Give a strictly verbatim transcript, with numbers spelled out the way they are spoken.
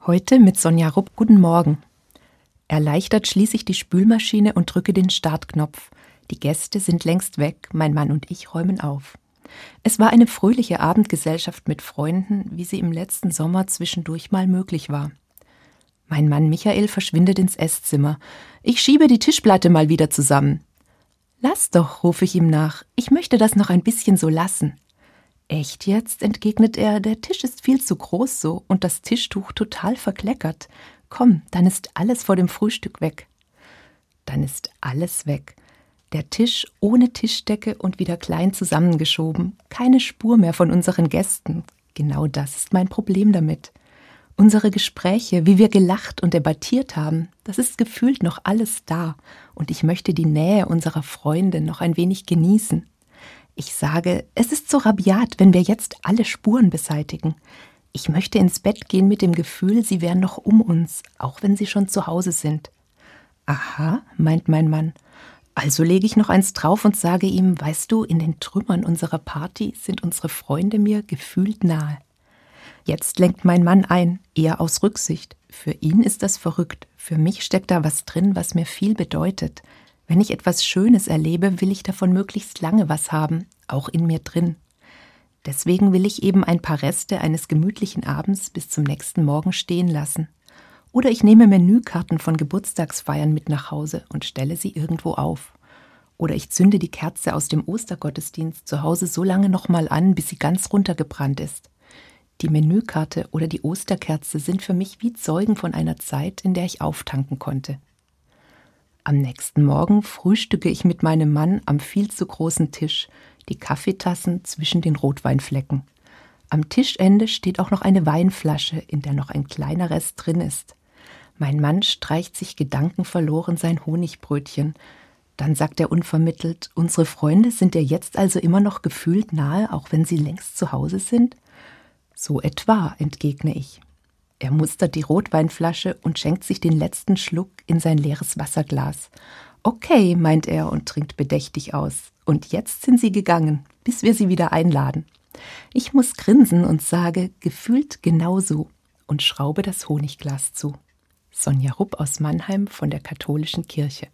Heute mit Sonja Rupp. Guten Morgen. Erleichtert schließe ich die Spülmaschine und drücke den Startknopf. Die Gäste sind längst weg, mein Mann und ich räumen auf. Es war eine fröhliche Abendgesellschaft mit Freunden, wie sie im letzten Sommer zwischendurch mal möglich war. Mein Mann Michael verschwindet ins Esszimmer. Ich schiebe die Tischplatte mal wieder zusammen. Lass doch, rufe ich ihm nach. Ich möchte das noch ein bisschen so lassen. Echt jetzt, entgegnet er, der Tisch ist viel zu groß so und das Tischtuch total verkleckert. Komm, dann ist alles vor dem Frühstück weg. Dann ist alles weg. Der Tisch ohne Tischdecke und wieder klein zusammengeschoben. Keine Spur mehr von unseren Gästen. Genau das ist mein Problem damit. Unsere Gespräche, wie wir gelacht und debattiert haben, das ist gefühlt noch alles da. Und ich möchte die Nähe unserer Freunde noch ein wenig genießen. Ich sage, es ist so rabiat, wenn wir jetzt alle Spuren beseitigen. Ich möchte ins Bett gehen mit dem Gefühl, sie wären noch um uns, auch wenn sie schon zu Hause sind. Aha, meint mein Mann. Also lege ich noch eins drauf und sage ihm, weißt du, in den Trümmern unserer Party sind unsere Freunde mir gefühlt nahe. Jetzt lenkt mein Mann ein, eher aus Rücksicht. Für ihn ist das verrückt. Für mich steckt da was drin, was mir viel bedeutet. Wenn ich etwas Schönes erlebe, will ich davon möglichst lange was haben, auch in mir drin. Deswegen will ich eben ein paar Reste eines gemütlichen Abends bis zum nächsten Morgen stehen lassen. Oder ich nehme Menükarten von Geburtstagsfeiern mit nach Hause und stelle sie irgendwo auf. Oder ich zünde die Kerze aus dem Ostergottesdienst zu Hause so lange nochmal an, bis sie ganz runtergebrannt ist. Die Menükarte oder die Osterkerze sind für mich wie Zeugen von einer Zeit, in der ich auftanken konnte. Am nächsten Morgen frühstücke ich mit meinem Mann am viel zu großen Tisch, die Kaffeetassen zwischen den Rotweinflecken. Am Tischende steht auch noch eine Weinflasche, in der noch ein kleiner Rest drin ist. Mein Mann streicht sich gedankenverloren sein Honigbrötchen. Dann sagt er unvermittelt, unsere Freunde sind dir jetzt also immer noch gefühlt nahe, auch wenn sie längst zu Hause sind? So etwa, entgegne ich. Er mustert die Rotweinflasche und schenkt sich den letzten Schluck in sein leeres Wasserglas. Okay, meint er und trinkt bedächtig aus. Und jetzt sind sie gegangen, bis wir sie wieder einladen. Ich muss grinsen und sage, gefühlt genauso und schraube das Honigglas zu. Sonja Rupp aus Mannheim von der Katholischen Kirche.